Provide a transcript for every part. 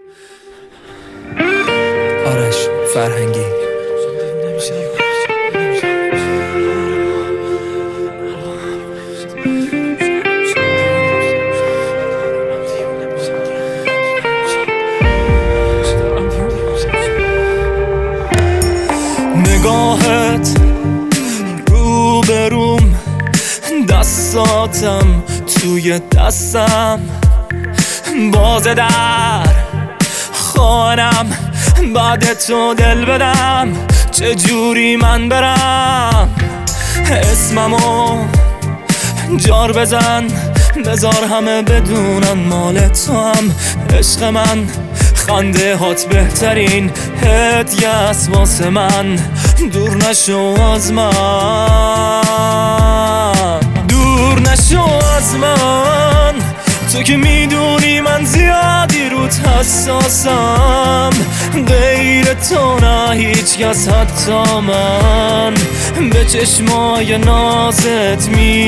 آرش فرهنگی. نگاهت رو به روم، دستاتم توی دستم، باز در خانم بعد تو دل بدم. چجوری من برم اسممو جار بزن، بذار همه بدونن مال تو هم. عشق من خنده هات بهترین هدیه است واسه من. دور نشو از من، دور نشو از من، تو که میدونی من زیادی روت حساسم. غیر تو نه هیچ کس حتی من به چشمای نازت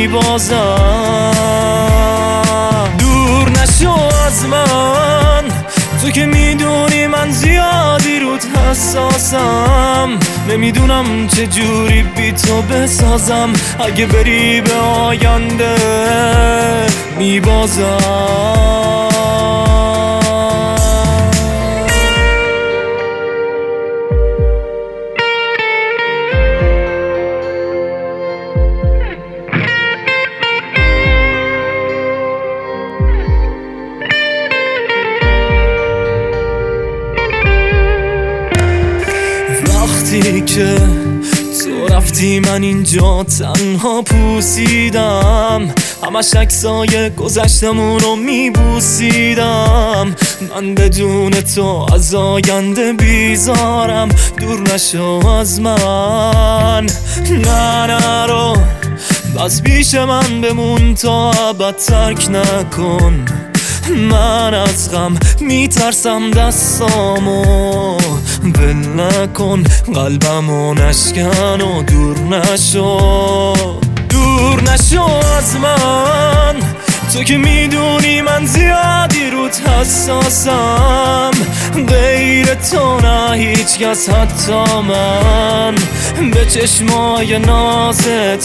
میبازم. دور نشو از من، تو که میدونی من زیادی روت حساسم. نمیدونم چجوری بی تو بسازم، اگه بری به آینده میبازم. وقتی که تو رفتی من اینجا تنها پوسیدم، همش عکسای گذشتمونو میبوسیدم. من بدون تو از آینده بیزارم. دور نشو از من، نه نرو، بس پیش من بمون تا ابد ترک نکن. من از غم میترسم دستامو ول نکن، قلبمو نشکن و دور نشو. دور نشو از من، تو که میدونی من زیادی روت حساسم. غیر تو نه هیچ کس حتی من به چشمای نازت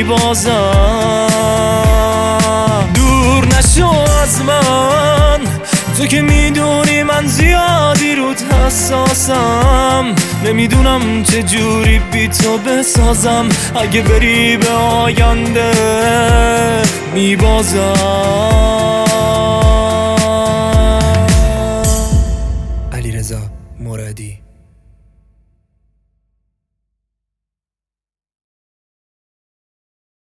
میبازم. دور نشو از من، تو که میدونی من زیادی روت حساسم. نمیدونم چجوری بی تو بسازم، اگه بری به آینده میبازم. علیرضا مرادی.